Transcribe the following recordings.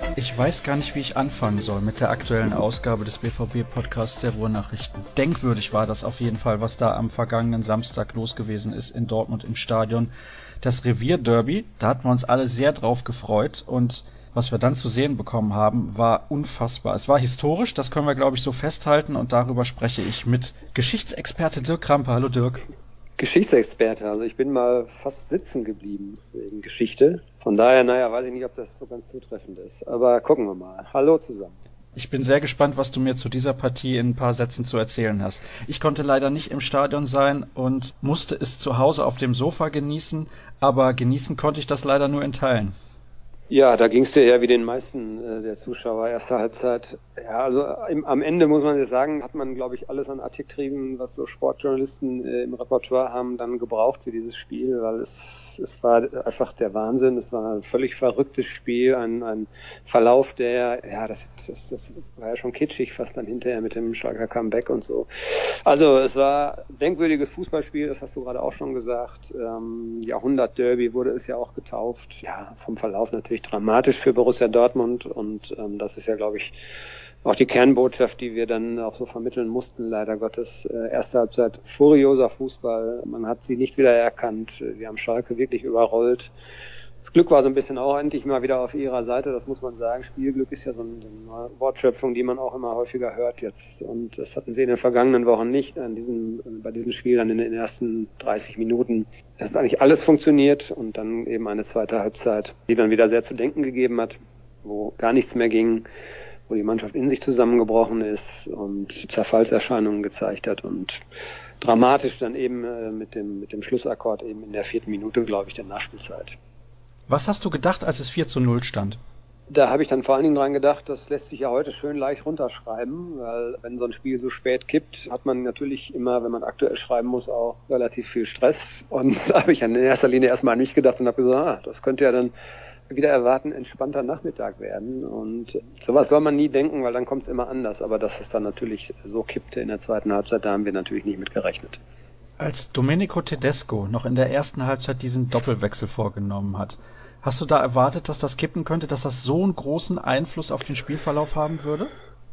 Ich weiß gar nicht, wie ich anfangen soll mit der aktuellen Ausgabe des BVB-Podcasts der Ruhrnachrichten. Denkwürdig war das auf jeden Fall, was da am vergangenen Samstag los gewesen ist in Dortmund im Stadion. Das Revierderby, da hatten wir uns alle sehr drauf gefreut und was wir dann zu sehen bekommen haben, war unfassbar. Es war historisch, das können wir, glaube ich, so festhalten und darüber spreche ich mit Geschichtsexperte Dirk Krampe. Hallo Dirk. Geschichtsexperte, also ich bin mal fast sitzen geblieben wegen Geschichte. Von daher, weiß ich nicht, ob das so ganz zutreffend ist. Aber gucken wir mal. Hallo zusammen. Ich bin sehr gespannt, was du mir zu dieser Partie in ein paar Sätzen zu erzählen hast. Ich konnte leider nicht im Stadion sein und musste es zu Hause auf dem Sofa genießen, aber genießen konnte ich das leider nur in Teilen. Ja, da ging es dir ja wie den meisten der Zuschauer, erste Halbzeit. Ja, also am Ende muss man jetzt sagen, hat man, glaube ich, alles an Adjektiven, was so Sportjournalisten im Repertoire haben, dann gebraucht für dieses Spiel, weil es war einfach der Wahnsinn. Es war ein völlig verrücktes Spiel, ein Verlauf, das war ja schon kitschig fast dann hinterher mit dem Schlager Comeback und so. Also es war ein denkwürdiges Fußballspiel, das hast du gerade auch schon gesagt. Jahrhundert-Derby wurde es ja auch getauft. Ja, vom Verlauf natürlich dramatisch für Borussia Dortmund und das ist ja, glaube ich, auch die Kernbotschaft, die wir dann auch so vermitteln mussten, leider Gottes. Erste Halbzeit furioser Fußball, man hat sie nicht wieder erkannt, wir haben Schalke wirklich überrollt. Das Glück war so ein bisschen auch endlich mal wieder auf ihrer Seite, das muss man sagen. Spielglück ist ja so eine Wortschöpfung, die man auch immer häufiger hört jetzt. Und das hatten sie in den vergangenen Wochen nicht. Bei diesem Spiel dann in den ersten 30 Minuten. Es hat eigentlich alles funktioniert und dann eben eine zweite Halbzeit, die dann wieder sehr zu denken gegeben hat, wo gar nichts mehr ging, wo die Mannschaft in sich zusammengebrochen ist und Zerfallserscheinungen gezeigt hat und dramatisch dann eben mit dem Schlussakkord eben in der 4. Minute, glaube ich, der Nachspielzeit. Was hast du gedacht, als es 4:0 stand? Da habe ich dann vor allen Dingen dran gedacht, das lässt sich ja heute schön leicht runterschreiben, weil wenn so ein Spiel so spät kippt, hat man natürlich immer, wenn man aktuell schreiben muss, auch relativ viel Stress. Und da habe ich in erster Linie erstmal an mich gedacht und habe gesagt, das könnte ja dann wieder erwarten, entspannter Nachmittag werden. Und sowas soll man nie denken, weil dann kommt es immer anders. Aber dass es dann natürlich so kippte in der zweiten Halbzeit, da haben wir natürlich nicht mit gerechnet. Als Domenico Tedesco noch in der ersten Halbzeit diesen Doppelwechsel vorgenommen hat, hast du da erwartet, dass das kippen könnte, dass das so einen großen Einfluss auf den Spielverlauf haben würde?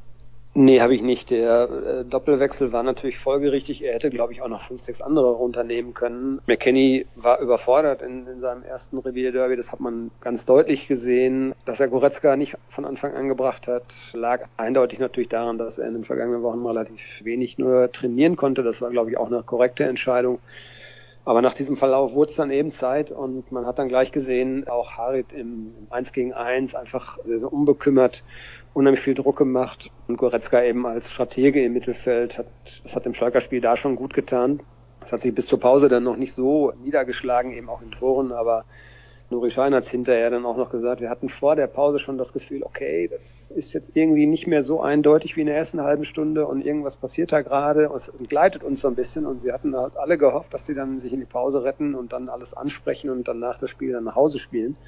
Nee, habe ich nicht. Der Doppelwechsel war natürlich folgerichtig. Er hätte, glaube ich, auch noch 5, 6 andere runternehmen können. McKennie war überfordert in seinem ersten Revierderby. Das hat man ganz deutlich gesehen. Dass er Goretzka nicht von Anfang an gebracht hat, lag eindeutig natürlich daran, dass er in den vergangenen Wochen relativ wenig nur trainieren konnte. Das war, glaube ich, auch eine korrekte Entscheidung. Aber nach diesem Verlauf wurde es dann eben Zeit und man hat dann gleich gesehen, auch Harit im 1 gegen 1 einfach sehr, sehr unbekümmert, unheimlich viel Druck gemacht. Und Goretzka eben als Stratege im Mittelfeld das hat dem Schalker Spiel da schon gut getan. Das hat sich bis zur Pause dann noch nicht so niedergeschlagen, eben auch in Toren, aber Nuri Sahin hat es hinterher dann auch noch gesagt, wir hatten vor der Pause schon das Gefühl, okay, das ist jetzt irgendwie nicht mehr so eindeutig wie in der ersten halben Stunde und irgendwas passiert da gerade, es entgleitet uns so ein bisschen und sie hatten halt alle gehofft, dass sie dann sich in die Pause retten und dann alles ansprechen und dann nach das Spiel dann nach Hause spielen.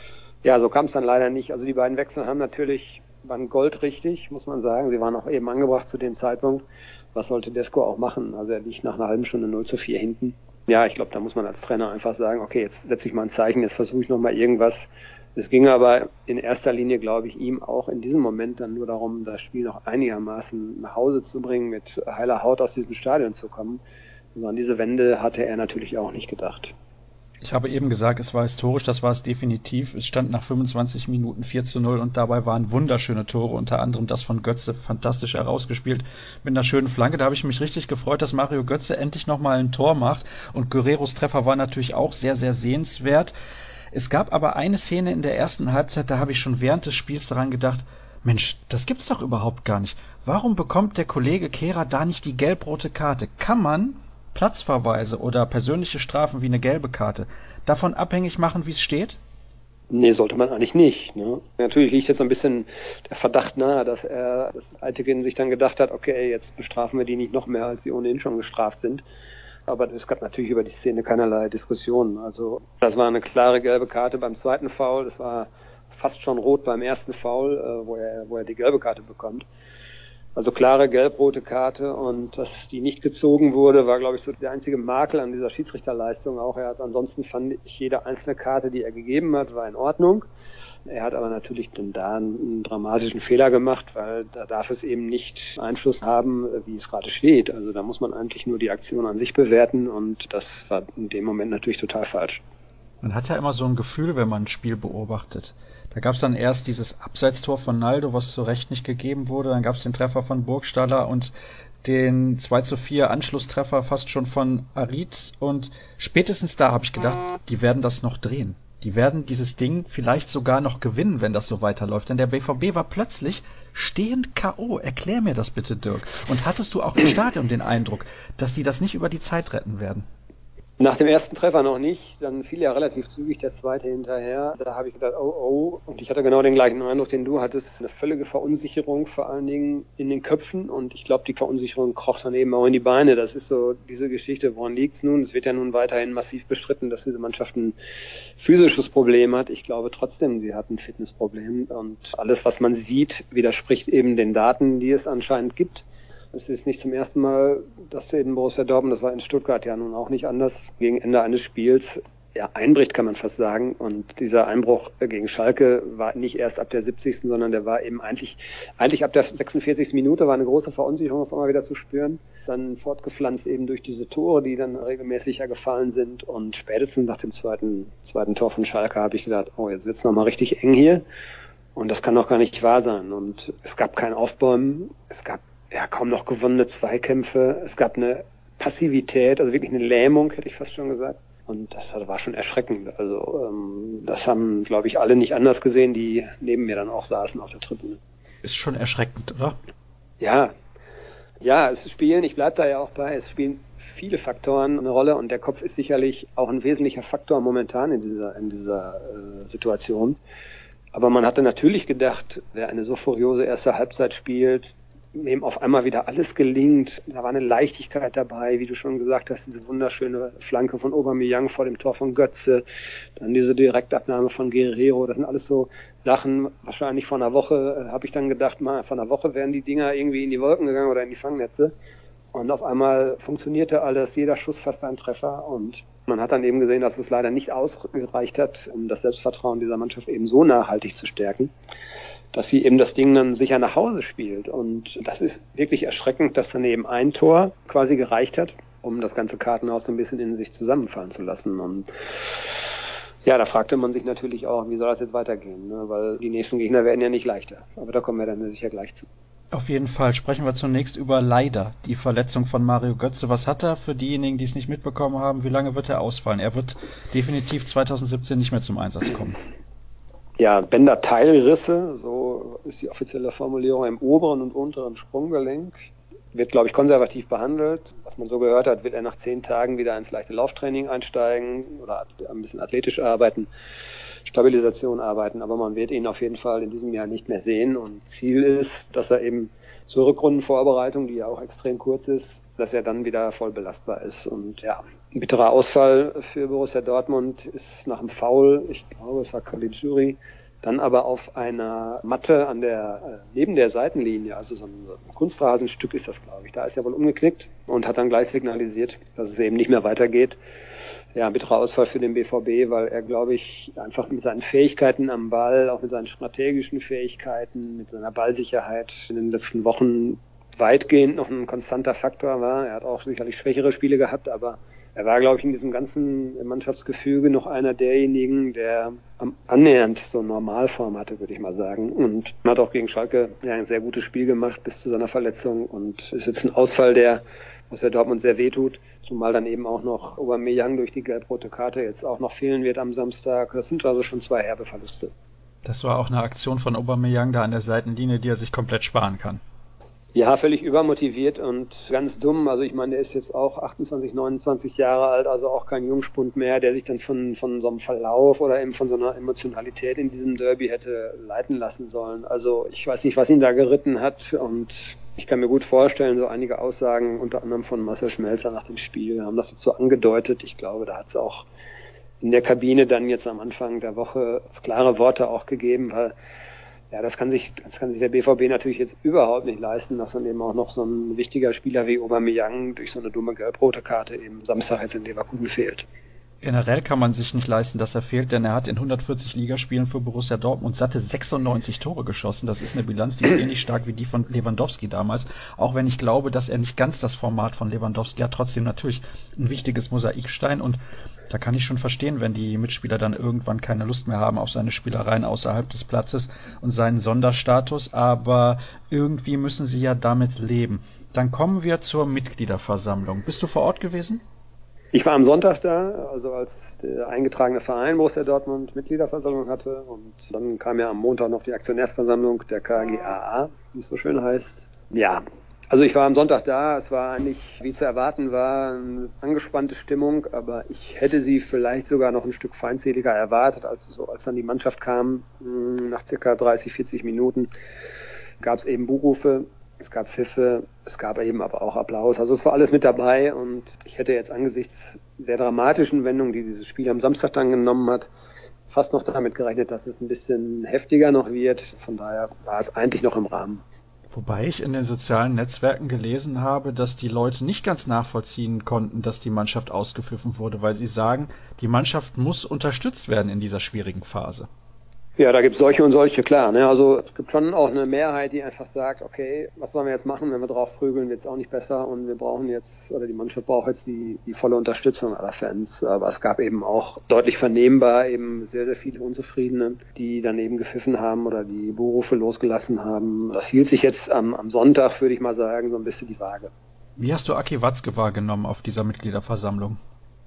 Ja, so kam es dann leider nicht. Also die beiden Wechsel waren goldrichtig, muss man sagen. Sie waren auch eben angebracht zu dem Zeitpunkt. Was sollte Tedesco auch machen? Also er liegt nach einer halben Stunde 0:4 hinten. Ja, ich glaube, da muss man als Trainer einfach sagen, okay, jetzt setze ich mal ein Zeichen, jetzt versuche ich nochmal irgendwas. Es ging aber in erster Linie, glaube ich, ihm auch in diesem Moment dann nur darum, das Spiel noch einigermaßen nach Hause zu bringen, mit heiler Haut aus diesem Stadion zu kommen. Und an diese Wende hatte er natürlich auch nicht gedacht. Ich habe eben gesagt, es war historisch, das war es definitiv. Es stand nach 25 Minuten 4:0 und dabei waren wunderschöne Tore, unter anderem das von Götze, fantastisch herausgespielt mit einer schönen Flanke. Da habe ich mich richtig gefreut, dass Mario Götze endlich nochmal ein Tor macht und Guerreiros Treffer war natürlich auch sehr, sehr sehenswert. Es gab aber eine Szene in der ersten Halbzeit, da habe ich schon während des Spiels daran gedacht, Mensch, das gibt's doch überhaupt gar nicht. Warum bekommt der Kollege Kehrer da nicht die gelb-rote Karte? Kann man Platzverweise oder persönliche Strafen wie eine gelbe Karte davon abhängig machen, wie es steht? Nee, sollte man eigentlich nicht. Ne? Natürlich liegt jetzt so ein bisschen der Verdacht nahe, dass Eitekin sich dann gedacht hat, okay, jetzt bestrafen wir die nicht noch mehr, als sie ohnehin schon gestraft sind. Aber es gab natürlich über die Szene keinerlei Diskussionen. Also das war eine klare gelbe Karte beim zweiten Foul. Das war fast schon rot beim ersten Foul, wo er die gelbe Karte bekommt. Also klare gelb-rote Karte, und dass die nicht gezogen wurde, war, glaube ich, so der einzige Makel an dieser Schiedsrichterleistung auch. Ansonsten fand ich, jede einzelne Karte, die er gegeben hat, war in Ordnung. Er hat aber natürlich dann da einen dramatischen Fehler gemacht, weil da darf es eben nicht Einfluss haben, wie es gerade steht. Also da muss man eigentlich nur die Aktion an sich bewerten, und das war in dem Moment natürlich total falsch. Man hat ja immer so ein Gefühl, wenn man ein Spiel beobachtet. Da gab es dann erst dieses Abseitstor von Naldo, was zu Recht nicht gegeben wurde. Dann gab es den Treffer von Burgstaller und den 2:4 Anschlusstreffer fast schon von Aritz. Und spätestens da habe ich gedacht, die werden das noch drehen. Die werden dieses Ding vielleicht sogar noch gewinnen, wenn das so weiterläuft. Denn der BVB war plötzlich stehend K.O. Erklär mir das bitte, Dirk. Und hattest du auch im Stadion den Eindruck, dass die das nicht über die Zeit retten werden? Nach dem ersten Treffer noch nicht, dann fiel ja relativ zügig der zweite hinterher. Da habe ich gedacht, oh, und ich hatte genau den gleichen Eindruck, den du hattest. Eine völlige Verunsicherung, vor allen Dingen in den Köpfen, und ich glaube, die Verunsicherung kroch dann eben auch in die Beine. Das ist so diese Geschichte, woran liegt's nun? Es wird ja nun weiterhin massiv bestritten, dass diese Mannschaft ein physisches Problem hat. Ich glaube trotzdem, sie hat ein Fitnessproblem, und alles, was man sieht, widerspricht eben den Daten, die es anscheinend gibt. Es ist nicht zum ersten Mal, dass eben Borussia Dortmund, das war in Stuttgart ja nun auch nicht anders, gegen Ende eines Spiels einbricht, kann man fast sagen. Und dieser Einbruch gegen Schalke war nicht erst ab der 70., sondern der war eben eigentlich ab der 46. Minute war eine große Verunsicherung auf einmal wieder zu spüren. Dann fortgepflanzt eben durch diese Tore, die dann regelmäßig ja gefallen sind. Und spätestens nach dem zweiten Tor von Schalke habe ich gedacht, oh, jetzt wird's nochmal richtig eng hier. Und das kann doch gar nicht wahr sein. Und es gab kein Aufbäumen, es gab kaum noch gewonnene Zweikämpfe. Es gab eine Passivität, also wirklich eine Lähmung, hätte ich fast schon gesagt. Und das war schon erschreckend. Also das haben, glaube ich, alle nicht anders gesehen, die neben mir dann auch saßen auf der Tribüne. Ist schon erschreckend, oder? Ja, ich bleibe da ja auch bei, es spielen viele Faktoren eine Rolle, und der Kopf ist sicherlich auch ein wesentlicher Faktor momentan in dieser Situation. Aber man hatte natürlich gedacht, wer eine so furiose erste Halbzeit spielt, dem auf einmal wieder alles gelingt. Da war eine Leichtigkeit dabei, wie du schon gesagt hast, diese wunderschöne Flanke von Aubameyang vor dem Tor von Götze, dann diese Direktabnahme von Guerrero, das sind alles so Sachen, wahrscheinlich vor einer Woche, habe ich dann gedacht, vor einer Woche wären die Dinger irgendwie in die Wolken gegangen oder in die Fangnetze. Und auf einmal funktionierte alles, jeder Schuss fast ein Treffer, und man hat dann eben gesehen, dass es leider nicht ausgereicht hat, um das Selbstvertrauen dieser Mannschaft eben so nachhaltig zu stärken, dass sie eben das Ding dann sicher nach Hause spielt. Und das ist wirklich erschreckend, dass dann eben ein Tor quasi gereicht hat, um das ganze Kartenhaus so ein bisschen in sich zusammenfallen zu lassen. Und ja, da fragte man sich natürlich auch, wie soll das jetzt weitergehen, ne? Weil die nächsten Gegner werden ja nicht leichter. Aber da kommen wir dann sicher gleich zu. Auf jeden Fall. Sprechen wir zunächst über leider die Verletzung von Mario Götze. Was hat er für diejenigen, die es nicht mitbekommen haben? Wie lange wird er ausfallen? Er wird definitiv 2017 nicht mehr zum Einsatz kommen. Ja, Bänderteilrisse, so ist die offizielle Formulierung, im oberen und unteren Sprunggelenk. Wird, glaube ich, konservativ behandelt. Was man so gehört hat, wird er nach 10 Tagen wieder ins leichte Lauftraining einsteigen oder ein bisschen athletisch arbeiten, Stabilisation arbeiten. Aber man wird ihn auf jeden Fall in diesem Jahr nicht mehr sehen. Und Ziel ist, dass er eben zur Rückrundenvorbereitung, die ja auch extrem kurz ist, dass er dann wieder voll belastbar ist. Und ja, ein bitterer Ausfall für Borussia Dortmund ist nach einem Foul, ich glaube, es war Caligiuri, dann aber auf einer Matte neben der Seitenlinie, also so ein Kunstrasenstück ist das, glaube ich, da ist er wohl umgeknickt und hat dann gleich signalisiert, dass es eben nicht mehr weitergeht. Ja, ein bitterer Ausfall für den BVB, weil er, glaube ich, einfach mit seinen Fähigkeiten am Ball, auch mit seinen strategischen Fähigkeiten, mit seiner Ballsicherheit in den letzten Wochen weitgehend noch ein konstanter Faktor war. Er hat auch sicherlich schwächere Spiele gehabt, aber er war, glaube ich, in diesem ganzen Mannschaftsgefüge noch einer derjenigen, der annähernd so Normalform hatte, würde ich mal sagen. Und hat auch gegen Schalke ein sehr gutes Spiel gemacht bis zu seiner Verletzung. Und ist jetzt ein Ausfall, der Borussia Dortmund sehr wehtut, zumal dann eben auch noch Aubameyang durch die gelb-rote Karte jetzt auch noch fehlen wird am Samstag. Das sind also schon 2 herbe Verluste. Das war auch eine Aktion von Aubameyang da an der Seitenlinie, die er sich komplett sparen kann. Ja, völlig übermotiviert und ganz dumm. Also ich meine, der ist jetzt auch 28, 29 Jahre alt, also auch kein Jungspund mehr, der sich dann von so einem Verlauf oder eben von so einer Emotionalität in diesem Derby hätte leiten lassen sollen. Also ich weiß nicht, was ihn da geritten hat, und ich kann mir gut vorstellen, so einige Aussagen, unter anderem von Marcel Schmelzer nach dem Spiel, haben das jetzt so angedeutet. Ich glaube, da hat es auch in der Kabine dann jetzt am Anfang der Woche klare Worte auch gegeben, weil Ja, das kann sich der BVB natürlich jetzt überhaupt nicht leisten, dass dann eben auch noch so ein wichtiger Spieler wie Aubameyang durch so eine dumme gelb-rote Karte eben Samstag jetzt in Leverkusen fehlt. Generell kann man sich nicht leisten, dass er fehlt, denn er hat in 140 Ligaspielen für Borussia Dortmund satte 96 Tore geschossen. Das ist eine Bilanz, die ist ähnlich stark wie die von Lewandowski damals. Auch wenn ich glaube, dass er nicht ganz das Format von Lewandowski hat, trotzdem natürlich ein wichtiges Mosaikstein. Und da kann ich schon verstehen, wenn die Mitspieler dann irgendwann keine Lust mehr haben auf seine Spielereien außerhalb des Platzes und seinen Sonderstatus. Aber irgendwie müssen sie ja damit leben. Dann kommen wir zur Mitgliederversammlung. Bist du vor Ort gewesen? Ich war am Sonntag da, also als der eingetragene Verein Borussia Dortmund Mitgliederversammlung hatte, und dann kam ja am Montag noch die Aktionärsversammlung der KGaA, wie es so schön heißt. Ja, also ich war am Sonntag da, es war eigentlich, wie zu erwarten war, eine angespannte Stimmung, aber ich hätte sie vielleicht sogar noch ein Stück feindseliger erwartet, als dann die Mannschaft kam. Nach circa 30, 40 Minuten gab es eben Buhrufe. Es gab Pfiffe, es gab eben aber auch Applaus. Also es war alles mit dabei, und ich hätte jetzt angesichts der dramatischen Wendung, die dieses Spiel am Samstag dann genommen hat, fast noch damit gerechnet, dass es ein bisschen heftiger noch wird. Von daher war es eigentlich noch im Rahmen. Wobei ich in den sozialen Netzwerken gelesen habe, dass die Leute nicht ganz nachvollziehen konnten, dass die Mannschaft ausgepfiffen wurde, weil sie sagen, die Mannschaft muss unterstützt werden in dieser schwierigen Phase. Ja, da gibt es solche und solche, klar. Ne? Also es gibt schon auch eine Mehrheit, die einfach sagt, okay, was sollen wir jetzt machen, wenn wir drauf prügeln, wird es auch nicht besser, und wir brauchen jetzt, oder die Mannschaft braucht jetzt die volle Unterstützung aller Fans. Aber es gab eben auch deutlich vernehmbar eben sehr, sehr viele Unzufriedene, die dann eben gepfiffen haben oder die Buhrufe losgelassen haben. Das hielt sich jetzt am Sonntag, würde ich mal sagen, so ein bisschen die Waage. Wie hast du Aki Watzke wahrgenommen auf dieser Mitgliederversammlung?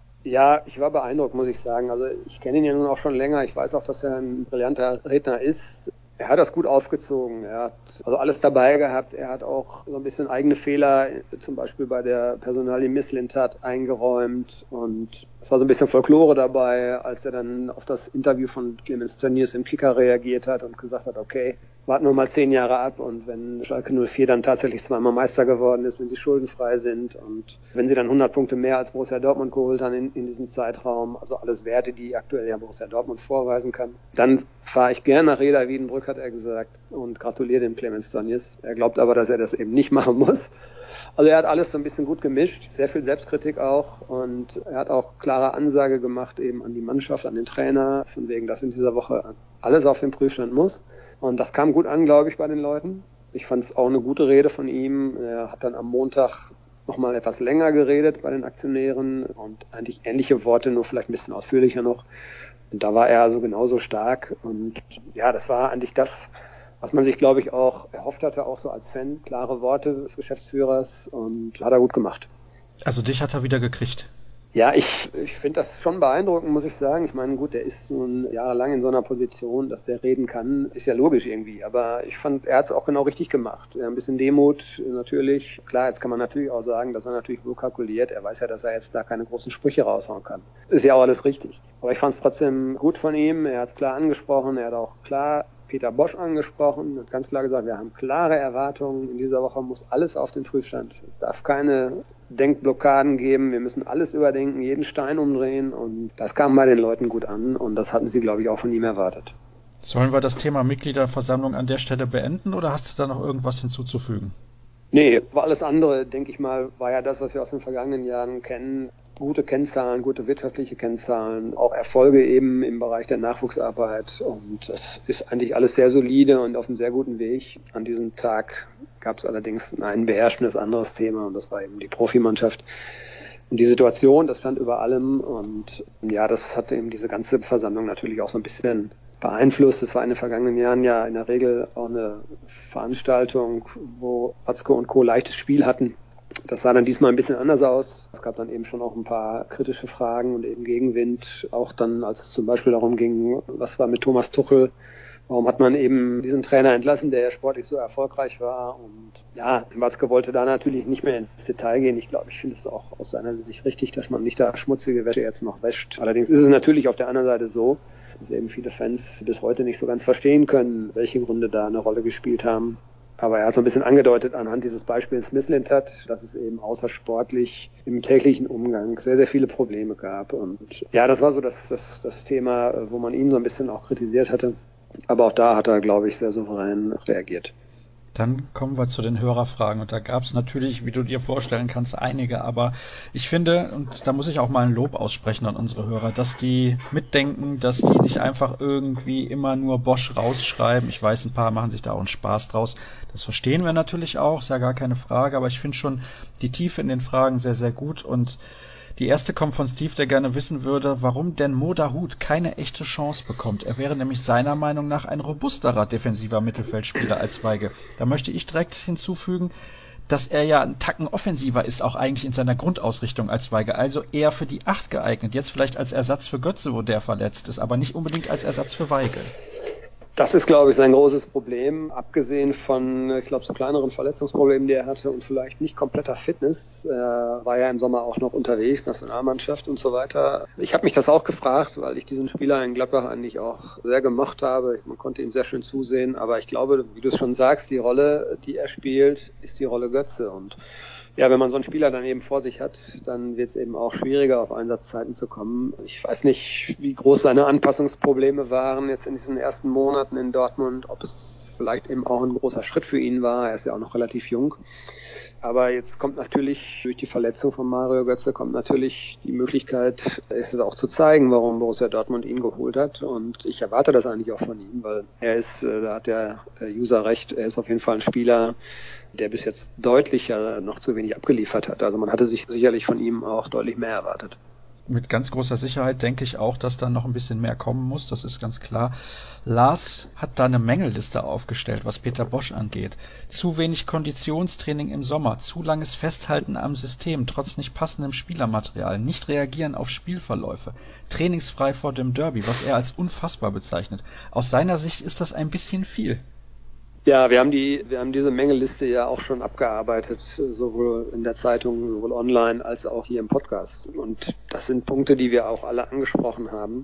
Ja, ich war beeindruckt, muss ich sagen. Also ich kenne ihn ja nun auch schon länger. Ich weiß auch, dass er ein brillanter Redner ist. Er hat das gut aufgezogen. Er hat also alles dabei gehabt. Er hat auch so ein bisschen eigene Fehler, zum Beispiel bei der Personalie Mislintat, eingeräumt. Und es war so ein bisschen Folklore dabei, als er dann auf das Interview von Clemens Tönnies im Kicker reagiert hat und gesagt hat, okay, warten wir mal 10 Jahre ab, und wenn Schalke 04 dann tatsächlich zweimal Meister geworden ist, wenn sie schuldenfrei sind und wenn sie dann 100 Punkte mehr als Borussia Dortmund geholt haben in diesem Zeitraum, also alles Werte, die aktuell ja Borussia Dortmund vorweisen kann, dann fahre ich gerne nach Reda Wiedenbrück, hat er gesagt, und gratuliere dem Clemens Tönnies. Er glaubt aber, dass er das eben nicht machen muss. Also er hat alles so ein bisschen gut gemischt, sehr viel Selbstkritik auch, und er hat auch klare Ansage gemacht eben an die Mannschaft, an den Trainer, von wegen, dass in dieser Woche alles auf den Prüfstand muss. Und das kam gut an, glaube ich, bei den Leuten. Ich fand es auch eine gute Rede von ihm. Er hat dann am Montag nochmal etwas länger geredet bei den Aktionären und eigentlich ähnliche Worte, nur vielleicht ein bisschen ausführlicher noch. Und da war er also genauso stark. Und ja, das war eigentlich das, was man sich, glaube ich, auch erhofft hatte, auch so als Fan. Klare Worte des Geschäftsführers, und hat er gut gemacht. Also dich hat er wieder gekriegt. Ja, ich finde das schon beeindruckend, muss ich sagen. Ich meine, gut, der ist nun jahrelang in so einer Position, dass der reden kann, ist ja logisch irgendwie. Aber ich fand, er hat es auch genau richtig gemacht. Ein bisschen Demut natürlich. Klar, jetzt kann man natürlich auch sagen, dass er natürlich wohl kalkuliert. Er weiß ja, dass er jetzt da keine großen Sprüche raushauen kann. Ist ja auch alles richtig. Aber ich fand es trotzdem gut von ihm. Er hat es klar angesprochen. Er hat auch klar Peter Bosz angesprochen, hat ganz klar gesagt, wir haben klare Erwartungen. In dieser Woche muss alles auf den Prüfstand. Es darf keine Denkblockaden geben. Wir müssen alles überdenken, jeden Stein umdrehen. Und das kam bei den Leuten gut an. Und das hatten sie, glaube ich, auch von ihm erwartet. Sollen wir das Thema Mitgliederversammlung an der Stelle beenden, oder hast du da noch irgendwas hinzuzufügen? Nee, aber alles andere, denke ich mal, war ja das, was wir aus den vergangenen Jahren kennen. Gute Kennzahlen, gute wirtschaftliche Kennzahlen, auch Erfolge eben im Bereich der Nachwuchsarbeit. Und das ist eigentlich alles sehr solide und auf einem sehr guten Weg. An diesem Tag gab es allerdings ein beherrschendes anderes Thema, und das war eben die Profimannschaft. Und die Situation, das stand über allem. Und ja, das hat eben diese ganze Versammlung natürlich auch so ein bisschen beeinflusst. Es war in den vergangenen Jahren ja in der Regel auch eine Veranstaltung, wo Watzke und Co. leichtes Spiel hatten. Das sah dann diesmal ein bisschen anders aus. Es gab dann eben schon auch ein paar kritische Fragen und eben Gegenwind. Auch dann, als es zum Beispiel darum ging, was war mit Thomas Tuchel? Warum hat man eben diesen Trainer entlassen, der sportlich so erfolgreich war? Und ja, Watzke wollte da natürlich nicht mehr ins Detail gehen. Ich glaube, ich finde es auch aus seiner Sicht richtig, dass man nicht da schmutzige Wäsche jetzt noch wäscht. Allerdings ist es natürlich auf der anderen Seite so, dass eben viele Fans bis heute nicht so ganz verstehen können, welche Gründe da eine Rolle gespielt haben. Aber er hat so ein bisschen angedeutet anhand dieses Beispiels Mislintat, dass es eben außersportlich im täglichen Umgang sehr, sehr viele Probleme gab. Und ja, das war so das Thema, wo man ihn so ein bisschen auch kritisiert hatte. Aber auch da hat er, glaube ich, sehr souverän reagiert. Dann kommen wir zu den Hörerfragen. Und da gab es natürlich, wie du dir vorstellen kannst, einige. Aber ich finde, und da muss ich auch mal ein Lob aussprechen an unsere Hörer, dass die mitdenken, dass die nicht einfach irgendwie immer nur Bosch rausschreiben. Ich weiß, ein paar machen sich da auch einen Spaß draus. Das verstehen wir natürlich auch, ist ja gar keine Frage. Aber ich finde schon die Tiefe in den Fragen sehr, sehr gut. Und die erste kommt von Steve, der gerne wissen würde, warum denn Mo Dahoud keine echte Chance bekommt. Er wäre nämlich seiner Meinung nach ein robusterer defensiver Mittelfeldspieler als Weige. Da möchte ich direkt hinzufügen, dass er ja ein Tacken offensiver ist, auch eigentlich in seiner Grundausrichtung als Weige. Also eher für die 8 geeignet. Jetzt vielleicht als Ersatz für Götze, wo der verletzt ist, aber nicht unbedingt als Ersatz für Weige. Das ist, glaube ich, sein großes Problem, abgesehen von, ich glaube, so kleineren Verletzungsproblemen, die er hatte und vielleicht nicht kompletter Fitness. Er war ja im Sommer auch noch unterwegs, Nationalmannschaft und so weiter. Ich habe mich das auch gefragt, weil ich diesen Spieler in Gladbach eigentlich auch sehr gemocht habe. Man konnte ihm sehr schön zusehen, aber ich glaube, wie du es schon sagst, die Rolle, die er spielt, ist die Rolle Götze. Und ja, wenn man so einen Spieler dann eben vor sich hat, dann wird es eben auch schwieriger, auf Einsatzzeiten zu kommen. Ich weiß nicht, wie groß seine Anpassungsprobleme waren jetzt in diesen ersten Monaten in Dortmund, ob es vielleicht eben auch ein großer Schritt für ihn war. Er ist ja auch noch relativ jung. Aber jetzt kommt natürlich durch die Verletzung von Mario Götze kommt natürlich die Möglichkeit, es auch zu zeigen, warum Borussia Dortmund ihn geholt hat. Und ich erwarte das eigentlich auch von ihm, weil er ist, da hat der User recht, er ist auf jeden Fall ein Spieler, der bis jetzt deutlich ja noch zu wenig abgeliefert hat. Also man hatte sich sicherlich von ihm auch deutlich mehr erwartet. Mit ganz großer Sicherheit denke ich auch, dass da noch ein bisschen mehr kommen muss, das ist ganz klar. Lars hat da eine Mängelliste aufgestellt, was Peter Bosch angeht. Zu wenig Konditionstraining im Sommer, zu langes Festhalten am System, trotz nicht passendem Spielermaterial, nicht reagieren auf Spielverläufe, trainingsfrei vor dem Derby, was er als unfassbar bezeichnet. Aus seiner Sicht ist das ein bisschen viel. Ja, wir haben diese Mängelliste ja auch schon abgearbeitet, sowohl in der Zeitung, sowohl online als auch hier im Podcast. Und das sind Punkte, die wir auch alle angesprochen haben.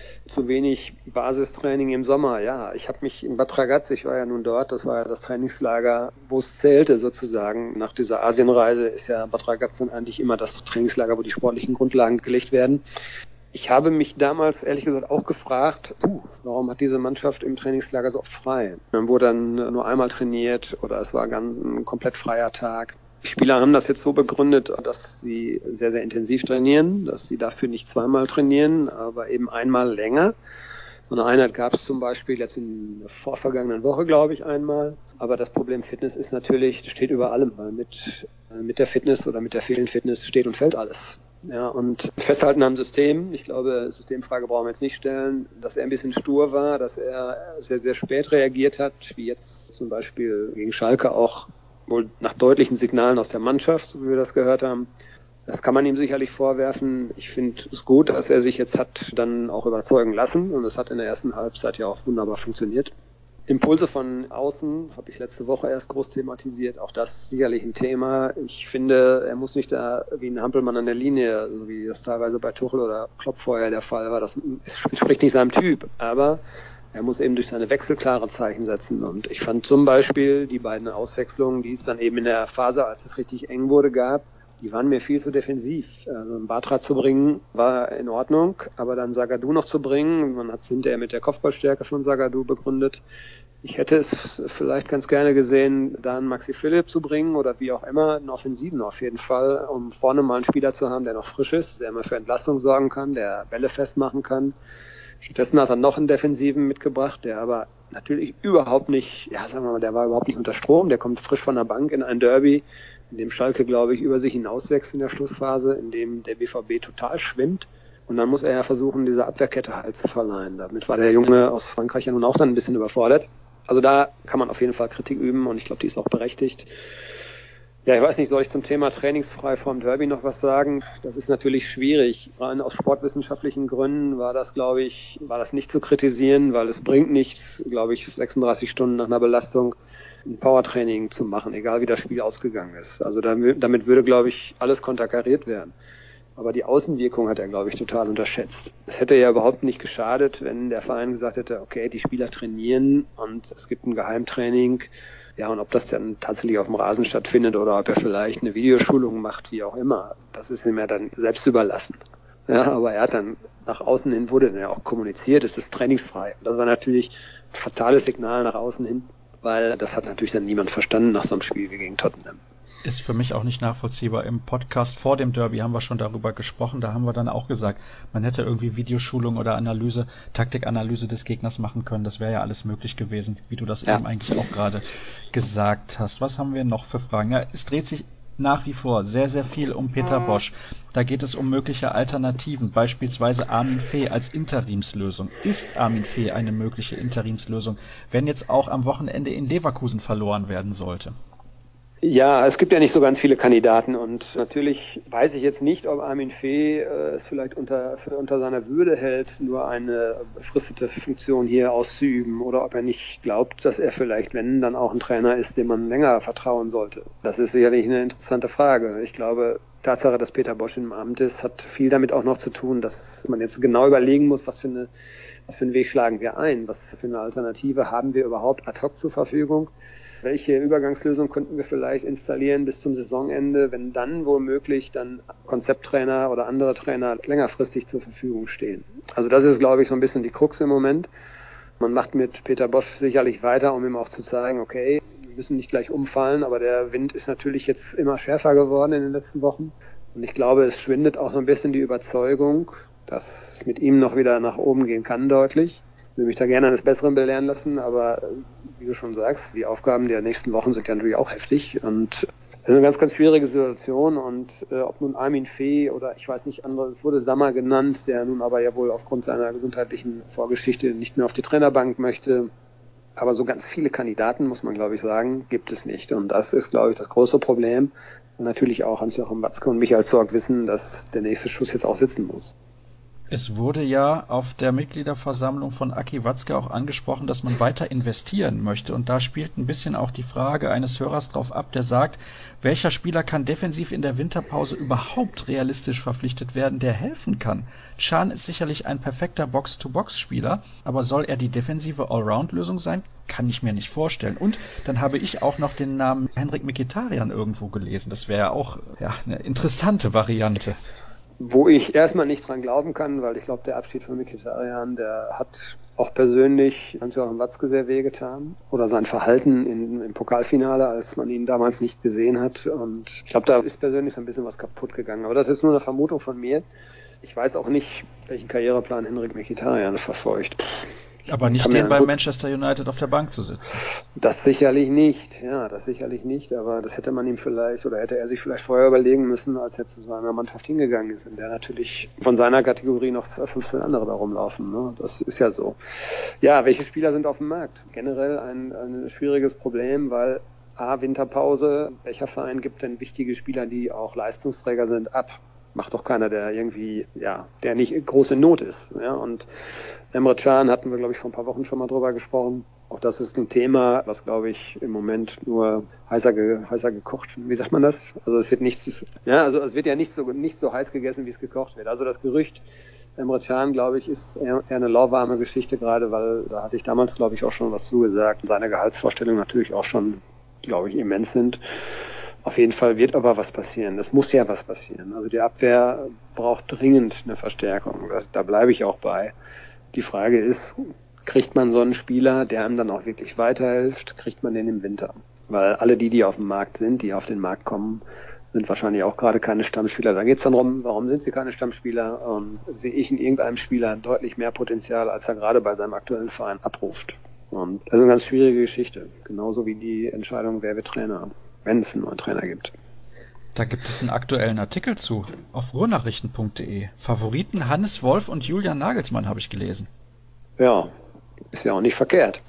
Zu wenig Basistraining im Sommer. Ja, ich habe mich in Bad Ragaz, ich war ja nun dort, das war ja das Trainingslager, wo es zählte sozusagen. Nach dieser Asienreise ist ja Bad Ragaz dann eigentlich immer das Trainingslager, wo die sportlichen Grundlagen gelegt werden. Ich habe mich damals ehrlich gesagt auch gefragt, warum hat diese Mannschaft im Trainingslager so oft frei? Dann wurde dann nur einmal trainiert oder es war ein komplett freier Tag. Die Spieler haben das jetzt so begründet, dass sie sehr, sehr intensiv trainieren, dass sie dafür nicht zweimal trainieren, aber eben einmal länger. So eine Einheit gab es zum Beispiel jetzt in der vorvergangenen Woche, glaube ich, einmal. Aber das Problem Fitness ist natürlich, das steht über allem, weil mit der Fitness oder mit der fehlenden Fitness steht und fällt alles. Ja, und festhalten am System. Ich glaube, Systemfrage brauchen wir jetzt nicht stellen, dass er ein bisschen stur war, dass er sehr, sehr spät reagiert hat, wie jetzt zum Beispiel gegen Schalke auch wohl nach deutlichen Signalen aus der Mannschaft, so wie wir das gehört haben. Das kann man ihm sicherlich vorwerfen. Ich finde es gut, dass er sich jetzt hat dann auch überzeugen lassen und es hat in der ersten Halbzeit ja auch wunderbar funktioniert. Impulse von außen habe ich letzte Woche erst groß thematisiert. Auch das ist sicherlich ein Thema. Ich finde, er muss nicht da wie ein Hampelmann an der Linie, so wie das teilweise bei Tuchel oder Klopp vorher der Fall war. Das entspricht nicht seinem Typ. Aber er muss eben durch seine Wechsel klare Zeichen setzen. Und ich fand zum Beispiel die beiden Auswechslungen, die es dann eben in der Phase, als es richtig eng wurde, gab, die waren mir viel zu defensiv. Also einen Bartra zu bringen, war in Ordnung, aber dann Zagadou noch zu bringen, man hat es hinterher mit der Kopfballstärke von Zagadou begründet. Ich hätte es vielleicht ganz gerne gesehen, da einen Maxi Philipp zu bringen oder wie auch immer, einen Offensiven auf jeden Fall, um vorne mal einen Spieler zu haben, der noch frisch ist, der immer für Entlastung sorgen kann, der Bälle festmachen kann. Stattdessen hat er noch einen Defensiven mitgebracht, der aber natürlich überhaupt nicht, ja sagen wir mal, der war überhaupt nicht unter Strom, der kommt frisch von der Bank in ein Derby, in dem Schalke, glaube ich, über sich hinauswächst in der Schlussphase, in dem der BVB total schwimmt. Und dann muss er ja versuchen, diese Abwehrkette Halt zu verleihen. Damit war der Junge aus Frankreich ja nun auch dann ein bisschen überfordert. Also da kann man auf jeden Fall Kritik üben und ich glaube, die ist auch berechtigt. Ja, ich weiß nicht, soll ich zum Thema trainingsfrei vorm Derby noch was sagen? Das ist natürlich schwierig. Rein aus sportwissenschaftlichen Gründen war das nicht zu kritisieren, weil es bringt nichts, glaube ich, 36 Stunden nach einer Belastung ein Powertraining zu machen, egal wie das Spiel ausgegangen ist. Also damit würde, glaube ich, alles konterkariert werden. Aber die Außenwirkung hat er, glaube ich, total unterschätzt. Es hätte ja überhaupt nicht geschadet, wenn der Verein gesagt hätte, okay, die Spieler trainieren und es gibt ein Geheimtraining. Ja, und ob das dann tatsächlich auf dem Rasen stattfindet oder ob er vielleicht eine Videoschulung macht, wie auch immer, das ist ihm ja dann selbst überlassen. Ja, aber er hat dann nach außen hin wurde dann ja auch kommuniziert, es ist trainingsfrei. Und das war natürlich fatales Signal nach außen hin, weil das hat natürlich dann niemand verstanden nach so einem Spiel wie gegen Tottenham. Ist für mich auch nicht nachvollziehbar. Im Podcast vor dem Derby haben wir schon darüber gesprochen. Da haben wir dann auch gesagt, man hätte irgendwie Videoschulung oder Taktikanalyse des Gegners machen können. Das wäre ja alles möglich gewesen, wie du das eben eigentlich auch gerade gesagt hast. Was haben wir noch für Fragen? Ja, es dreht sich nach wie vor sehr, sehr viel um Peter Bosz. Da geht es um mögliche Alternativen, beispielsweise Armin Fee als Interimslösung. Ist Armin Fee eine mögliche Interimslösung, wenn jetzt auch am Wochenende in Leverkusen verloren werden sollte? Ja, es gibt ja nicht so ganz viele Kandidaten und natürlich weiß ich jetzt nicht, ob Armin Fee es vielleicht unter seiner Würde hält, nur eine befristete Funktion hier auszuüben oder ob er nicht glaubt, dass er vielleicht, wenn, dann auch ein Trainer ist, dem man länger vertrauen sollte. Das ist sicherlich eine interessante Frage. Ich glaube, Tatsache, dass Peter Bosz im Amt ist, hat viel damit auch noch zu tun, dass man jetzt genau überlegen muss, was für einen Weg schlagen wir ein, was für eine Alternative haben wir überhaupt ad hoc zur Verfügung. Welche Übergangslösung könnten wir vielleicht installieren bis zum Saisonende, wenn dann womöglich dann Konzepttrainer oder andere Trainer längerfristig zur Verfügung stehen? Also das ist, glaube ich, so ein bisschen die Krux im Moment. Man macht mit Peter Bosz sicherlich weiter, um ihm auch zu zeigen, okay, wir müssen nicht gleich umfallen, aber der Wind ist natürlich jetzt immer schärfer geworden in den letzten Wochen. Und ich glaube, es schwindet auch so ein bisschen die Überzeugung, dass es mit ihm noch wieder nach oben gehen kann, deutlich. Ich will mich da gerne eines Besseren belehren lassen, aber wie du schon sagst, die Aufgaben der nächsten Wochen sind ja natürlich auch heftig und das ist eine ganz, ganz schwierige Situation und ob nun Armin Fee oder ich weiß nicht, andere, es wurde Sammer genannt, der nun aber ja wohl aufgrund seiner gesundheitlichen Vorgeschichte nicht mehr auf die Trainerbank möchte, aber so ganz viele Kandidaten, muss man glaube ich sagen, gibt es nicht und das ist glaube ich das große Problem und natürlich auch Hans-Joachim Watzke und Michael Zorc wissen, dass der nächste Schuss jetzt auch sitzen muss. Es wurde ja auf der Mitgliederversammlung von Aki Watzke auch angesprochen, dass man weiter investieren möchte. Und da spielt ein bisschen auch die Frage eines Hörers drauf ab, der sagt, welcher Spieler kann defensiv in der Winterpause überhaupt realistisch verpflichtet werden, der helfen kann? Can ist sicherlich ein perfekter Box-to-Box-Spieler, aber soll er die defensive Allround-Lösung sein? Kann ich mir nicht vorstellen. Und dann habe ich auch noch den Namen Henrik Mkhitaryan irgendwo gelesen. Das wäre auch eine interessante Variante. Wo ich erstmal nicht dran glauben kann, weil ich glaube, der Abschied von Mkhitaryan, der hat auch persönlich Hans-Joachim Watzke sehr wehgetan. Oder sein Verhalten im Pokalfinale, als man ihn damals nicht gesehen hat. Und ich glaube, da ist persönlich so ein bisschen was kaputt gegangen. Aber das ist nur eine Vermutung von mir. Ich weiß auch nicht, welchen Karriereplan Henrik Mkhitaryan verfolgt. Aber nicht den bei Manchester United auf der Bank zu sitzen. Das sicherlich nicht, aber das hätte man ihm vielleicht oder hätte er sich vielleicht vorher überlegen müssen, als er zu seiner Mannschaft hingegangen ist, in der natürlich von seiner Kategorie noch 15 andere da rumlaufen. Ne? Das ist ja so. Ja, welche Spieler sind auf dem Markt? Generell ein schwieriges Problem, weil Winterpause, welcher Verein gibt denn wichtige Spieler, die auch Leistungsträger sind, ab? Macht doch keiner, der irgendwie, der nicht groß in Not ist. Ja? Und Emre Can hatten wir, glaube ich, vor ein paar Wochen schon mal drüber gesprochen. Auch das ist ein Thema, was, glaube ich, im Moment nur heißer gekocht. Wie sagt man das? Also es wird es wird ja nicht so heiß gegessen, wie es gekocht wird. Also das Gerücht Emre Can, glaube ich, ist eher eine lauwarme Geschichte gerade, weil da hatte ich damals, glaube ich, auch schon was zugesagt. Seine Gehaltsvorstellungen natürlich auch schon, glaube ich, immens sind. Auf jeden Fall wird aber was passieren. Es muss ja was passieren. Also die Abwehr braucht dringend eine Verstärkung. Da bleibe ich auch bei. Die Frage ist, kriegt man so einen Spieler, der einem dann auch wirklich weiterhilft, kriegt man den im Winter? Weil alle die auf dem Markt sind, die auf den Markt kommen, sind wahrscheinlich auch gerade keine Stammspieler. Da geht es dann darum, warum sind sie keine Stammspieler? Sehe ich in irgendeinem Spieler deutlich mehr Potenzial, als er gerade bei seinem aktuellen Verein abruft. Und das ist eine ganz schwierige Geschichte. Genauso wie die Entscheidung, wer wird Trainer, wenn es einen neuen Trainer gibt. Da gibt es einen aktuellen Artikel zu, auf ruhrnachrichten.de. Favoriten Hannes Wolf und Julian Nagelsmann habe ich gelesen. Ja, ist ja auch nicht verkehrt.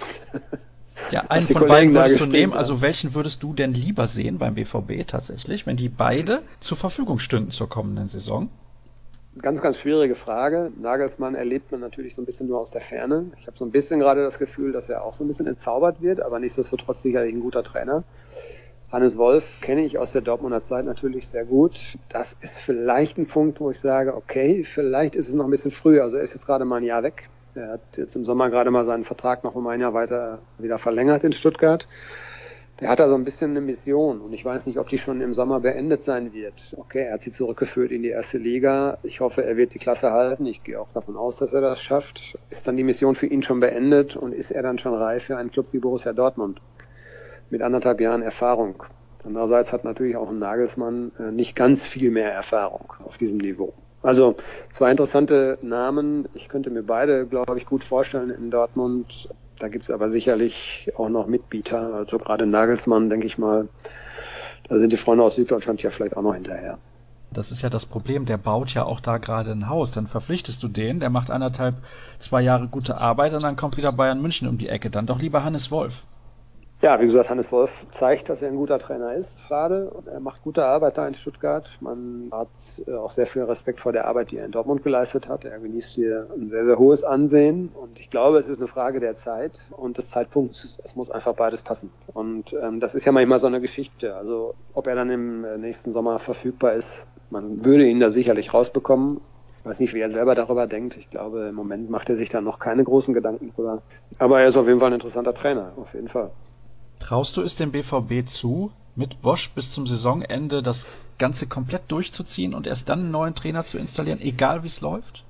Ja, einen von beiden würdest du nehmen. Also welchen würdest du denn lieber sehen beim BVB tatsächlich, wenn die beide zur Verfügung stünden zur kommenden Saison? Ganz, ganz schwierige Frage. Nagelsmann erlebt man natürlich so ein bisschen nur aus der Ferne. Ich habe so ein bisschen gerade das Gefühl, dass er auch so ein bisschen entzaubert wird, aber nichtsdestotrotz sicherlich ein guter Trainer. Hannes Wolf kenne ich aus der Dortmunder Zeit natürlich sehr gut. Das ist vielleicht ein Punkt, wo ich sage, okay, vielleicht ist es noch ein bisschen früh. Also er ist jetzt gerade mal ein Jahr weg. Er hat jetzt im Sommer gerade mal seinen Vertrag noch um ein Jahr weiter wieder verlängert in Stuttgart. Der hat da so ein bisschen eine Mission und ich weiß nicht, ob die schon im Sommer beendet sein wird. Okay, er hat sie zurückgeführt in die erste Liga. Ich hoffe, er wird die Klasse halten. Ich gehe auch davon aus, dass er das schafft. Ist dann die Mission für ihn schon beendet und ist er dann schon reif für einen Club wie Borussia Dortmund mit 1,5 Jahren Erfahrung? Andererseits hat natürlich auch ein Nagelsmann nicht ganz viel mehr Erfahrung auf diesem Niveau. Also 2 interessante Namen. Ich könnte mir beide, glaube ich, gut vorstellen in Dortmund. Da gibt's aber sicherlich auch noch Mitbieter. Also gerade Nagelsmann, denke ich mal, da sind die Freunde aus Süddeutschland ja vielleicht auch noch hinterher. Das ist ja das Problem, der baut ja auch da gerade ein Haus. Dann verpflichtest du den, der macht 1,5, 2 Jahre gute Arbeit und dann kommt wieder Bayern München um die Ecke. Dann doch lieber Hannes Wolf. Ja, wie gesagt, Hannes Wolf zeigt, dass er ein guter Trainer ist gerade. Er macht gute Arbeit da in Stuttgart. Man hat auch sehr viel Respekt vor der Arbeit, die er in Dortmund geleistet hat. Er genießt hier ein sehr, sehr hohes Ansehen. Und ich glaube, es ist eine Frage der Zeit und des Zeitpunkts. Es muss einfach beides passen. Und das ist ja manchmal so eine Geschichte. Also ob er dann im nächsten Sommer verfügbar ist, man würde ihn da sicherlich rausbekommen. Ich weiß nicht, wie er selber darüber denkt. Ich glaube, im Moment macht er sich da noch keine großen Gedanken drüber. Aber er ist auf jeden Fall ein interessanter Trainer, auf jeden Fall. Traust du es dem BVB zu, mit Bosz bis zum Saisonende das Ganze komplett durchzuziehen und erst dann einen neuen Trainer zu installieren, egal wie es läuft?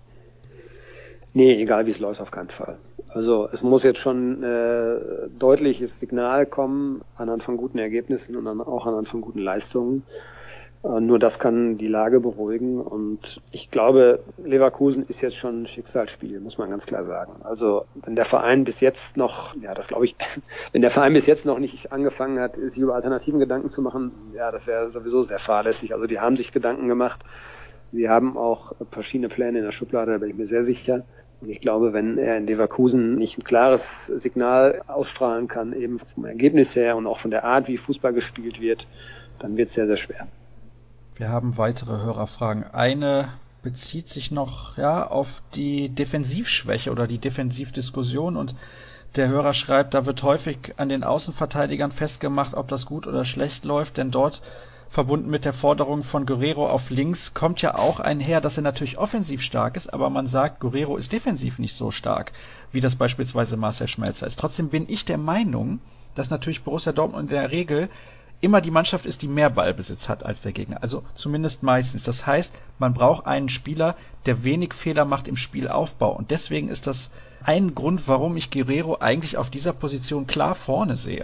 Nee, egal wie es läuft, auf keinen Fall. Also es muss jetzt schon deutliches Signal kommen, anhand von guten Ergebnissen und dann auch anhand von guten Leistungen. Nur das kann die Lage beruhigen und ich glaube, Leverkusen ist jetzt schon ein Schicksalsspiel, muss man ganz klar sagen. Also wenn der Verein bis jetzt noch, ja das glaube ich, wenn der Verein bis jetzt noch nicht angefangen hat, sich über alternativen Gedanken zu machen, ja das wäre sowieso sehr fahrlässig. Also die haben sich Gedanken gemacht, sie haben auch verschiedene Pläne in der Schublade, da bin ich mir sehr sicher. Und ich glaube, wenn er in Leverkusen nicht ein klares Signal ausstrahlen kann, eben vom Ergebnis her und auch von der Art, wie Fußball gespielt wird, dann wird es sehr, sehr schwer. Wir haben weitere Hörerfragen. Eine bezieht sich noch auf die Defensivschwäche oder die Defensivdiskussion und der Hörer schreibt, da wird häufig an den Außenverteidigern festgemacht, ob das gut oder schlecht läuft, denn dort verbunden mit der Forderung von Guerrero auf links kommt ja auch einher, dass er natürlich offensiv stark ist, aber man sagt, Guerrero ist defensiv nicht so stark, wie das beispielsweise Marcel Schmelzer ist. Trotzdem bin ich der Meinung, dass natürlich Borussia Dortmund in der Regel immer die Mannschaft ist, die mehr Ballbesitz hat als der Gegner. Also zumindest meistens. Das heißt, man braucht einen Spieler, der wenig Fehler macht im Spielaufbau. Und deswegen ist das ein Grund, warum ich Guerrero eigentlich auf dieser Position klar vorne sehe.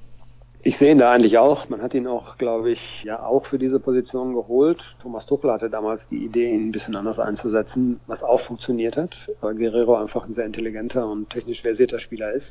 Ich sehe ihn da eigentlich auch. Man hat ihn auch, glaube ich, ja auch für diese Position geholt. Thomas Tuchel hatte damals die Idee, ihn ein bisschen anders einzusetzen, was auch funktioniert hat, weil Guerrero einfach ein sehr intelligenter und technisch versierter Spieler ist.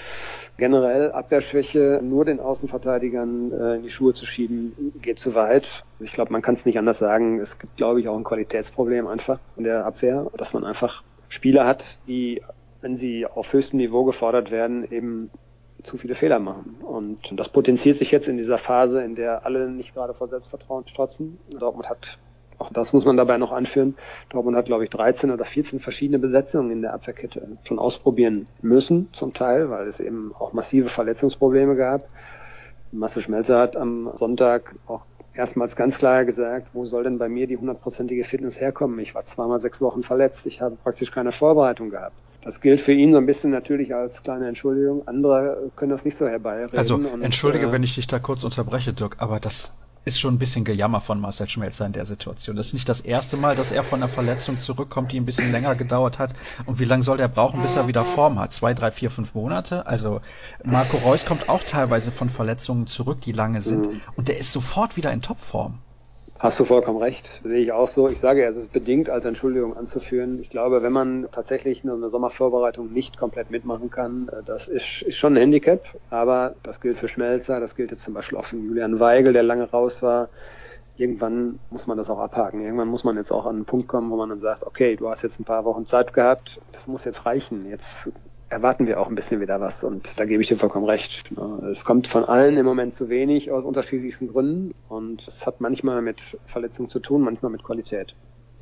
Generell Abwehrschwäche, nur den Außenverteidigern in die Schuhe zu schieben, geht zu weit. Ich glaube, man kann es nicht anders sagen. Es gibt, glaube ich, auch ein Qualitätsproblem einfach in der Abwehr, dass man einfach Spieler hat, die, wenn sie auf höchstem Niveau gefordert werden, eben zu viele Fehler machen. Und das potenziert sich jetzt in dieser Phase, in der alle nicht gerade vor Selbstvertrauen strotzen. Dortmund hat, auch das muss man dabei noch anführen, Dortmund hat, glaube ich, 13 oder 14 verschiedene Besetzungen in der Abwehrkette schon ausprobieren müssen, zum Teil, weil es eben auch massive Verletzungsprobleme gab. Marcel Schmelzer hat am Sonntag auch erstmals ganz klar gesagt, wo soll denn bei mir die 100%ige Fitness herkommen? Ich war zweimal 6 Wochen verletzt, ich habe praktisch keine Vorbereitung gehabt. Das gilt für ihn so ein bisschen natürlich als kleine Entschuldigung. Andere können das nicht so herbeireden. Also, entschuldige, wenn ich dich da kurz unterbreche, Dirk, aber das ist schon ein bisschen Gejammer von Marcel Schmelzer in der Situation. Das ist nicht das erste Mal, dass er von einer Verletzung zurückkommt, die ein bisschen länger gedauert hat. Und wie lange soll der brauchen, bis er wieder Form hat? 2, 3, 4, 5 Monate? Also Marco Reus kommt auch teilweise von Verletzungen zurück, die lange sind. Und der ist sofort wieder in Topform. Hast du vollkommen recht, sehe ich auch so. Ich sage ja, es ist bedingt als Entschuldigung anzuführen. Ich glaube, wenn man tatsächlich eine Sommervorbereitung nicht komplett mitmachen kann, das ist schon ein Handicap. Aber das gilt für Schmelzer, das gilt jetzt zum Beispiel auch für Julian Weigl, der lange raus war. Irgendwann muss man das auch abhaken. Irgendwann muss man jetzt auch an einen Punkt kommen, wo man dann sagt, okay, du hast jetzt ein paar Wochen Zeit gehabt, das muss jetzt reichen. Jetzt erwarten wir auch ein bisschen wieder was und da gebe ich dir vollkommen recht. Es kommt von allen im Moment zu wenig aus unterschiedlichsten Gründen und es hat manchmal mit Verletzungen zu tun, manchmal mit Qualität.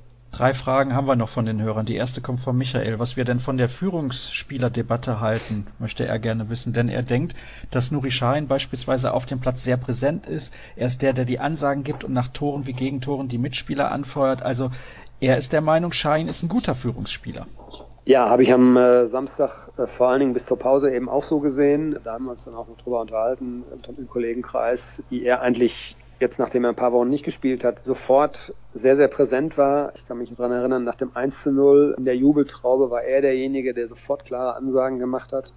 3 Fragen haben wir noch von den Hörern. Die erste kommt von Michael. Was wir denn von der Führungsspielerdebatte halten, möchte er gerne wissen. Denn er denkt, dass Nuri Sahin beispielsweise auf dem Platz sehr präsent ist. Er ist der die Ansagen gibt und nach Toren wie Gegentoren die Mitspieler anfeuert. Also er ist der Meinung, Sahin ist ein guter Führungsspieler. Ja, habe ich am Samstag vor allen Dingen bis zur Pause eben auch so gesehen. Da haben wir uns dann auch noch drüber unterhalten im Kollegenkreis, wie er eigentlich jetzt, nachdem er ein paar Wochen nicht gespielt hat, sofort sehr, sehr präsent war. Ich kann mich daran erinnern, nach dem 1:0 in der Jubeltraube war er derjenige, der sofort klare Ansagen gemacht hat.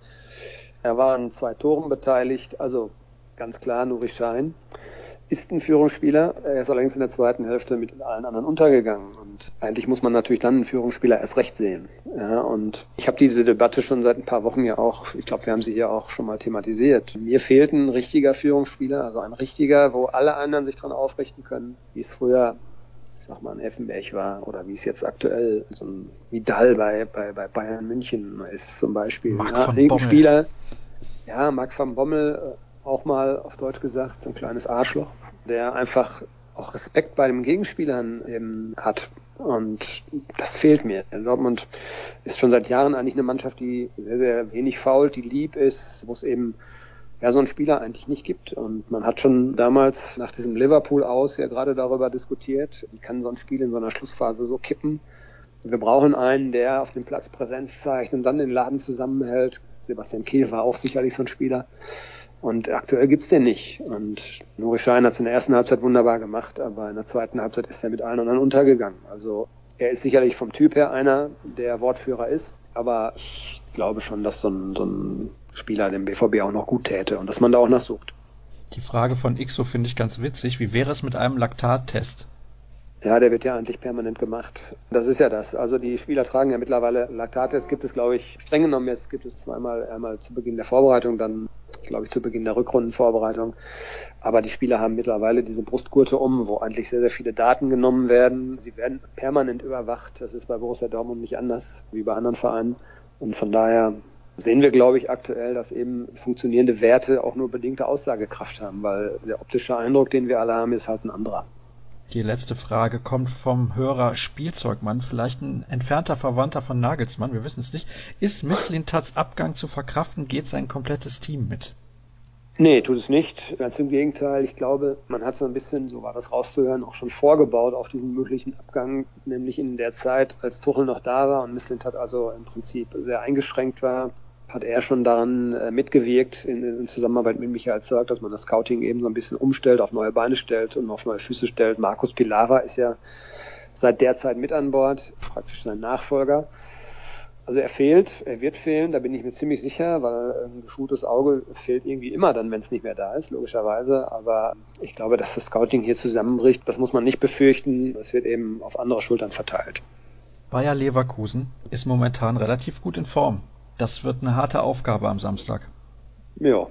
Er war an 2 Toren beteiligt, also ganz klar Nuri Sahin ist ein Führungsspieler. Er ist allerdings in der zweiten Hälfte mit allen anderen untergegangen. Und eigentlich muss man natürlich dann einen Führungsspieler erst recht sehen. Ja, und ich habe diese Debatte schon seit ein paar Wochen ja auch, ich glaube, wir haben sie hier auch schon mal thematisiert. Mir fehlt ein richtiger Führungsspieler, also ein richtiger, wo alle anderen sich dran aufrichten können, wie es früher, ich sag mal, ein Effenberg war oder wie es jetzt aktuell so ein Vidal bei Bayern München ist zum Beispiel. Marc ja, van Bommel. Spieler, ja, Marc van Bommel, auch mal auf Deutsch gesagt, so ein kleines Arschloch, der einfach auch Respekt bei den Gegenspielern eben hat. Und das fehlt mir. Dortmund ist schon seit Jahren eigentlich eine Mannschaft, die sehr, sehr wenig fault, die lieb ist, wo es eben ja so einen Spieler eigentlich nicht gibt. Und man hat schon damals nach diesem Liverpool aus ja gerade darüber diskutiert, wie kann so ein Spiel in so einer Schlussphase so kippen. Wir brauchen einen, der auf dem Platz Präsenz zeigt und dann den Laden zusammenhält. Sebastian Kehl war auch sicherlich so ein Spieler. Und aktuell gibt's den nicht. Und Nuri Sahin hat es in der ersten Halbzeit wunderbar gemacht, aber in der zweiten Halbzeit ist er mit allen anderen untergegangen. Also er ist sicherlich vom Typ her einer, der Wortführer ist, aber ich glaube schon, dass so ein Spieler dem BVB auch noch gut täte und dass man da auch nachsucht. Die Frage von Ixo finde ich ganz witzig. Wie wäre es mit einem Laktattest? Ja, der wird ja eigentlich permanent gemacht. Das ist ja das. Also die Spieler tragen ja mittlerweile Laktattests, gibt es, glaube ich, streng genommen jetzt gibt es zweimal, einmal zu Beginn der Vorbereitung, dann, glaube ich, zu Beginn der Rückrundenvorbereitung. Aber die Spieler haben mittlerweile diese Brustgurte wo eigentlich sehr, sehr viele Daten genommen werden. Sie werden permanent überwacht. Das ist bei Borussia Dortmund nicht anders wie bei anderen Vereinen. Und von daher sehen wir, glaube ich, aktuell, dass eben funktionierende Werte auch nur bedingte Aussagekraft haben, weil der optische Eindruck, den wir alle haben, ist halt ein anderer. Die letzte Frage kommt vom Hörer Spielzeugmann, vielleicht ein entfernter Verwandter von Nagelsmann, wir wissen es nicht. Ist Mislintats Abgang zu verkraften, geht sein komplettes Team mit? Nee, tut es nicht. Ganz im Gegenteil. Ich glaube, man hat so ein bisschen, so war das rauszuhören, auch schon vorgebaut auf diesen möglichen Abgang, nämlich in der Zeit, als Tuchel noch da war und Mislintat also im Prinzip sehr eingeschränkt war, hat er schon daran mitgewirkt, in Zusammenarbeit mit Michael Zorc, dass man das Scouting eben so ein bisschen umstellt, auf neue Beine stellt und auf neue Füße stellt. Markus Pilara ist ja seit der Zeit mit an Bord, praktisch sein Nachfolger. Also er wird fehlen, da bin ich mir ziemlich sicher, weil ein geschultes Auge fehlt irgendwie immer dann, wenn es nicht mehr da ist, logischerweise. Aber ich glaube, dass das Scouting hier zusammenbricht, das muss man nicht befürchten. Es wird eben auf andere Schultern verteilt. Bayer Leverkusen ist momentan relativ gut in Form. Das wird eine harte Aufgabe am Samstag. Ja,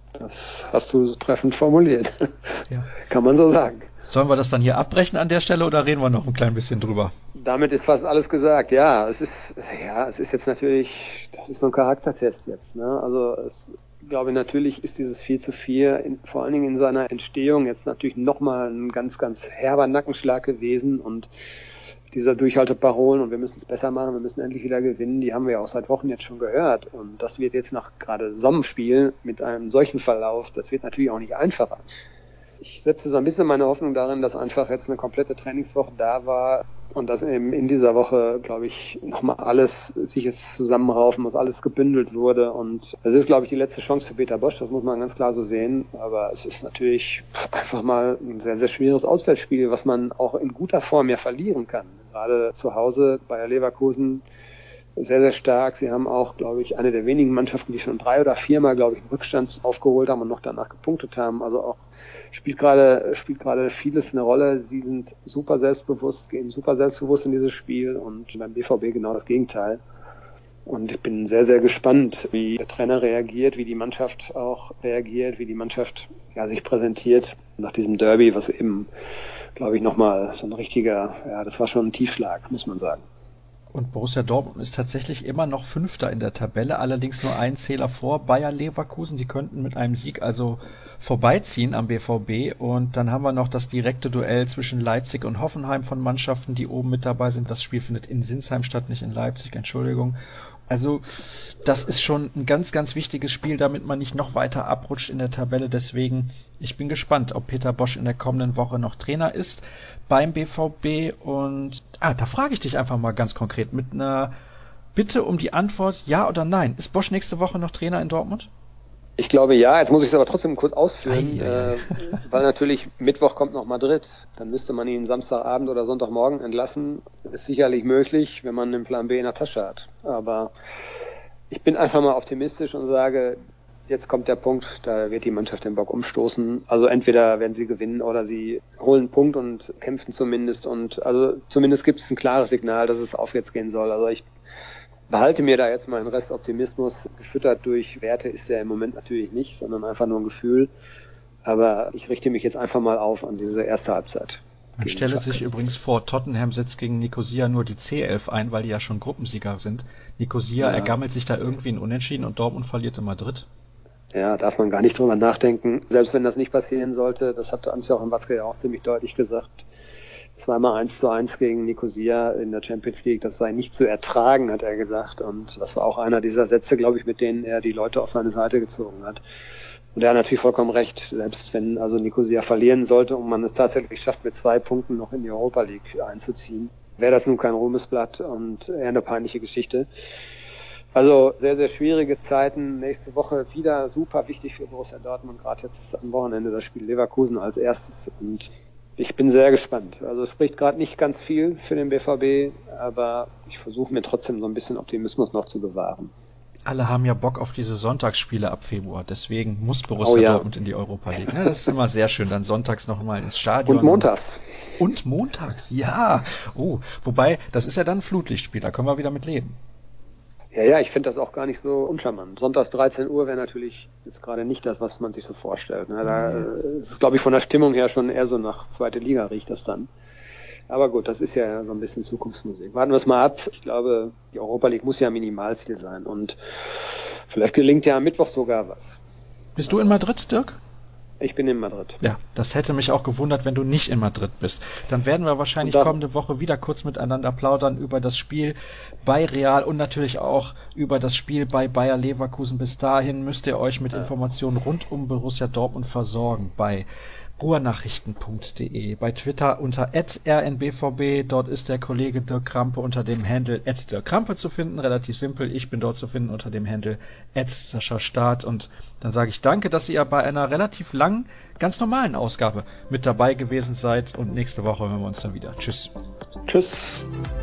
das hast du so treffend formuliert. Ja. Kann man so sagen. Sollen wir das dann hier abbrechen an der Stelle oder reden wir noch ein klein bisschen drüber? Damit ist fast alles gesagt. Ja, es ist jetzt natürlich, das ist so ein Charaktertest jetzt. Ne? Also ich glaube, natürlich ist dieses 4:4 vor allen Dingen in seiner Entstehung jetzt natürlich nochmal ein ganz, ganz herber Nackenschlag gewesen und dieser Durchhalteparolen und wir müssen es besser machen, wir müssen endlich wieder gewinnen, die haben wir ja auch seit Wochen jetzt schon gehört. Und das wird jetzt nach gerade so einem Spiel mit einem solchen Verlauf, das wird natürlich auch nicht einfacher. Ich setze so ein bisschen meine Hoffnung darin, dass einfach jetzt eine komplette Trainingswoche da war und dass eben in dieser Woche, glaube ich, nochmal alles sich jetzt zusammenraufen muss, alles gebündelt wurde. Und es ist, glaube ich, die letzte Chance für Peter Bosz, das muss man ganz klar so sehen. Aber es ist natürlich einfach mal ein sehr, sehr schwieriges Auswärtsspiel, was man auch in guter Form ja verlieren kann. Gerade zu Hause Bayer Leverkusen sehr, sehr stark. Sie haben auch, glaube ich, eine der wenigen Mannschaften, die schon 3 oder 4 Mal, glaube ich, einen Rückstand aufgeholt haben und noch danach gepunktet haben. Also auch spielt gerade vieles eine Rolle. Sie sind super selbstbewusst, gehen super selbstbewusst in dieses Spiel und beim BVB genau das Gegenteil. Und ich bin sehr, sehr gespannt, wie der Trainer reagiert, wie die Mannschaft auch reagiert, wie die Mannschaft sich präsentiert nach diesem Derby, was eben, glaube ich, nochmal so ein richtiger, das war schon ein Tiefschlag, muss man sagen. Und Borussia Dortmund ist tatsächlich immer noch Fünfter in der Tabelle, allerdings nur einen Zähler vor Bayer Leverkusen. Die könnten mit einem Sieg also vorbeiziehen am BVB. Und dann haben wir noch das direkte Duell zwischen Leipzig und Hoffenheim von Mannschaften, die oben mit dabei sind. Das Spiel findet in Sinsheim statt, nicht in Leipzig, Entschuldigung. Also das ist schon ein ganz, ganz wichtiges Spiel, damit man nicht noch weiter abrutscht in der Tabelle. Deswegen, ich bin gespannt, ob Peter Bosz in der kommenden Woche noch Trainer ist beim BVB. Und da frage ich dich einfach mal ganz konkret mit einer bitte um die Antwort ja oder nein. Ist Bosz nächste Woche noch Trainer in Dortmund? Ich glaube ja, jetzt muss ich es aber trotzdem kurz ausführen, weil natürlich Mittwoch kommt noch Madrid. Dann müsste man ihn Samstagabend oder Sonntagmorgen entlassen. Ist sicherlich möglich, wenn man einen Plan B in der Tasche hat. Aber ich bin einfach mal optimistisch und sage, jetzt kommt der Punkt, da wird die Mannschaft den Bock umstoßen. Also entweder werden sie gewinnen oder sie holen einen Punkt und kämpfen zumindest. Und also zumindest gibt es ein klares Signal, dass es aufwärts gehen soll. Also ich behalte mir da jetzt mal einen Rest Optimismus. Gefüttert durch Werte ist der im Moment natürlich nicht, sondern einfach nur ein Gefühl. Aber ich richte mich jetzt einfach mal auf an diese erste Halbzeit. Man stelle sich übrigens vor, Tottenham setzt gegen Nicosia nur die C11 ein, weil die ja schon Gruppensieger sind. Nicosia ergammelt sich da irgendwie in Unentschieden und Dortmund verliert in Madrid. Ja, darf man gar nicht drüber nachdenken. Selbst wenn das nicht passieren sollte, das hat Hans-Joachim Watzke ja auch ziemlich deutlich gesagt, zweimal 1:1 gegen Nicosia in der Champions League, das sei nicht zu ertragen, hat er gesagt. Und das war auch einer dieser Sätze, glaube ich, mit denen er die Leute auf seine Seite gezogen hat. Und er hat natürlich vollkommen recht, selbst wenn also Nicosia verlieren sollte und man es tatsächlich schafft, mit 2 Punkten noch in die Europa League einzuziehen, wäre das nun kein Ruhmesblatt und eher eine peinliche Geschichte. Also sehr, sehr schwierige Zeiten. Nächste Woche wieder super wichtig für Borussia Dortmund, gerade jetzt am Wochenende das Spiel Leverkusen als erstes. Und ich bin sehr gespannt. Also es spricht gerade nicht ganz viel für den BVB, aber ich versuche mir trotzdem so ein bisschen Optimismus noch zu bewahren. Alle haben ja Bock auf diese Sonntagsspiele ab Februar, deswegen muss Borussia Dortmund in die Europa League. Das ist immer sehr schön, dann sonntags nochmal ins Stadion. Und montags. Und montags, ja. Oh, wobei, das ist ja dann ein Flutlichtspiel, da können wir wieder mit leben. Ja, ich finde das auch gar nicht so uncharmant. Sonntags 13 Uhr wäre natürlich jetzt gerade nicht das, was man sich so vorstellt. Da ist es, glaube ich, von der Stimmung her schon eher so nach zweite Liga riecht das dann. Aber gut, das ist ja so ein bisschen Zukunftsmusik. Warten wir es mal ab. Ich glaube, die Europa League muss ja Minimalziel sein und vielleicht gelingt ja am Mittwoch sogar was. Bist du in Madrid, Dirk? Ich bin in Madrid. Ja, das hätte mich auch gewundert, wenn du nicht in Madrid bist. Dann werden wir wahrscheinlich kommende Woche wieder kurz miteinander plaudern über das Spiel bei Real und natürlich auch über das Spiel bei Bayer Leverkusen. Bis dahin müsst ihr euch mit Informationen rund um Borussia Dortmund versorgen bei ruhrnachrichten.de, bei Twitter unter @rnbvb, dort ist der Kollege Dirk Krampe unter dem Handle @Dirk Krampe zu finden, relativ simpel, ich bin dort zu finden unter dem Handle @SaschaStart und dann sage ich danke, dass ihr bei einer relativ langen, ganz normalen Ausgabe mit dabei gewesen seid und nächste Woche hören wir uns dann wieder. Tschüss. Tschüss.